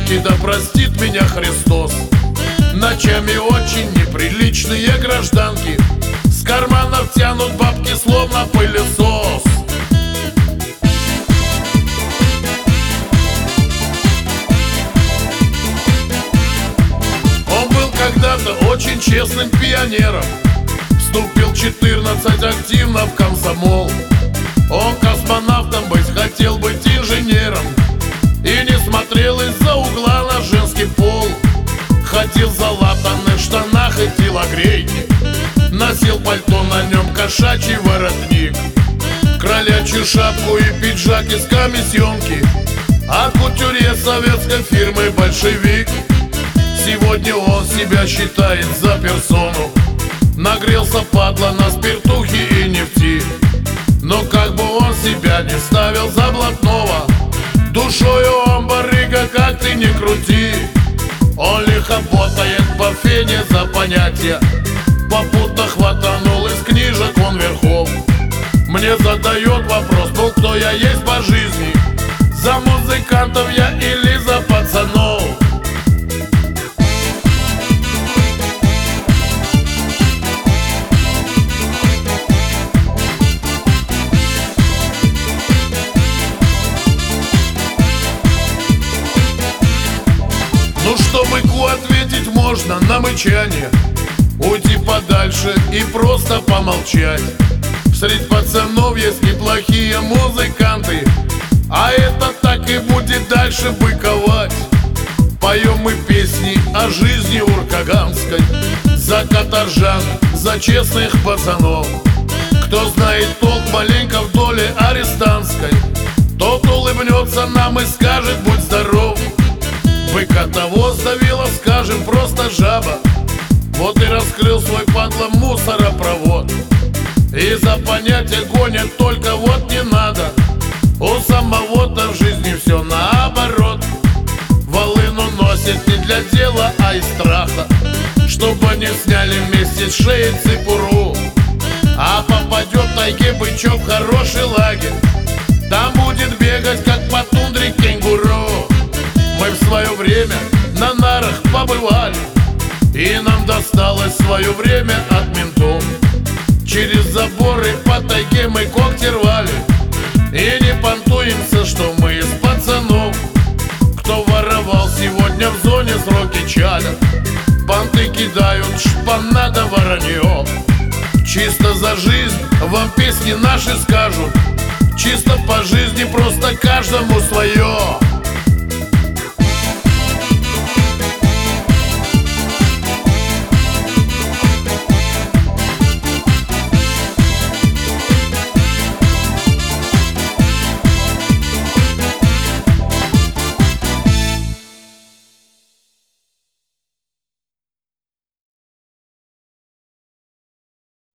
девки, да простит меня Христос. Ночами очень неприличные гражданки с карманов тянут бабки, словно пылесос. Он был когда-то очень честным пионером, вступил 14 активно в комсомол. Он космонавтом быть хотел, быть инженером, и не смотрел из-за угла на женский пол. Ходил в залатанных штанах и телогрейке, носил пальто, на нем кошачий воротник, кролячью шапку и пиджак из комиссионки, а кутюрье советской фирмы «Большевик». Сегодня он себя считает за персону, нагрелся падла на спиртухе и нефти. Но как бы он себя не ставил за блатного, душою он барыга, как ты ни крути. Он лихо ботает по фене за понятия, попутно хватанул из книжек он верхом. Мне задает вопрос, ну кто я есть по жизни, за музыкантов я или за пацанов? Ну что быку ответить можно на мычание, уйти подальше и просто помолчать. Среди пацанов есть неплохие музыканты, а это так и будет дальше быковать. Поем мы песни о жизни уркаганской, за каторжан, за честных пацанов. Кто знает толк маленько в доле арестантской, тот улыбнется нам и скажет: будь здоров. Быка того сдавила, скажем, просто жаба, вот и раскрыл свой падла мусоропровод. И за понятие гонят, только вот не надо, у самого-то в жизни все наоборот. Волыну носит не для дела, а из страха, чтобы не сняли вместе с шеи цепуру. А попадет в тайге бычок в хороший лагерь, там будет бегать, как по тундре кенгуру. Мы в свое время на нарах побывали, и нам досталось свое время от ментов. Через заборы по тайге мы когти рвали, и не понтуемся, что мы из пацанов. Кто воровал сегодня в зоне, сроки чалят, понты кидают, шпана да воронье. Чисто за жизнь вам песни наши скажут, чисто по жизни, просто каждому свое.